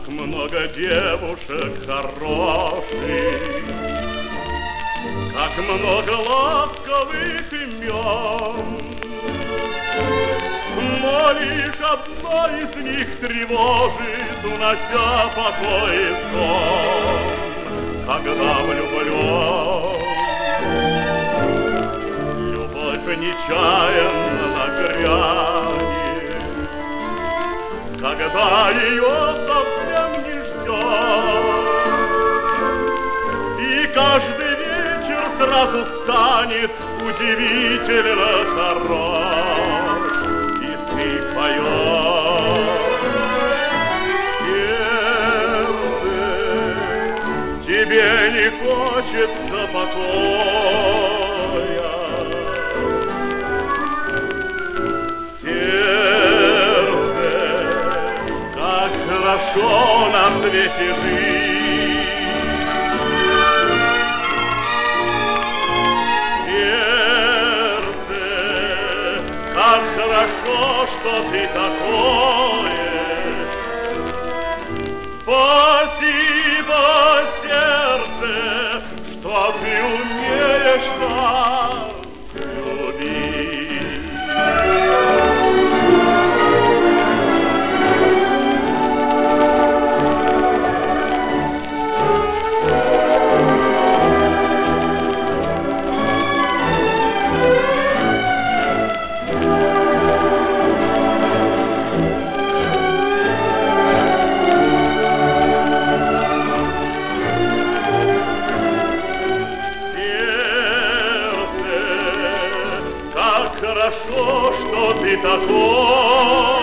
Как много девушек хороших, как много ласковых имен, но лишь одна из них тревожит, унося покой и сон, когда влюблен. Любовь нечаянно на грани, когда ее совсем не ждет, и каждый вечер сразу станет удивительно хорош, и ты поешь. Сердце, тебе не хочется покоя, хорошо на свете жить. Сердце, как хорошо, что ты такое. Спасибо, сердце, что ты умеешь так любить. Хорошо, что ты такой.